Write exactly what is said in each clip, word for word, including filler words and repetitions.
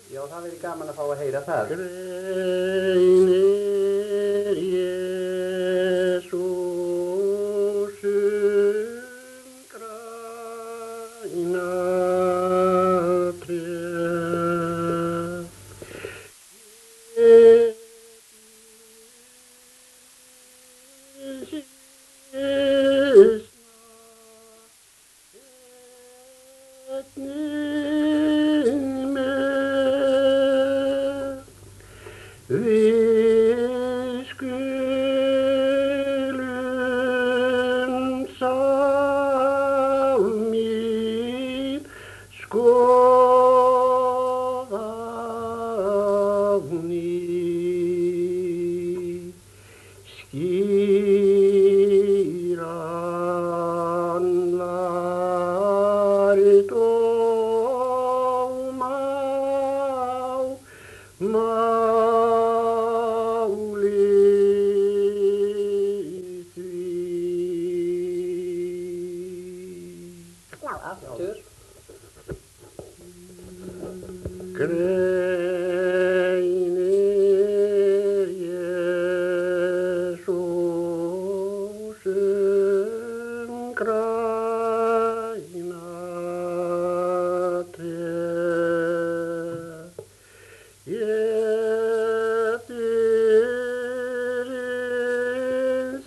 Já, það verður gaman að fá að heyra það. Greinir Jesúsum græna tré. Við skulum sálminn skoða á ný, skýran lærdóm á máli því. Já, aftur. Greinir Jesúsum græna tré. Jeðurins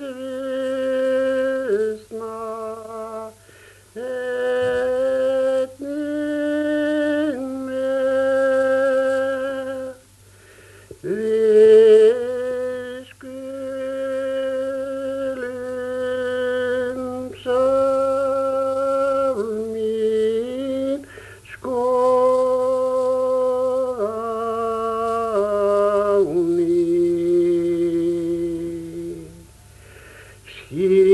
vistna einnig með. Við skulum sálminn skoða á ný, skýran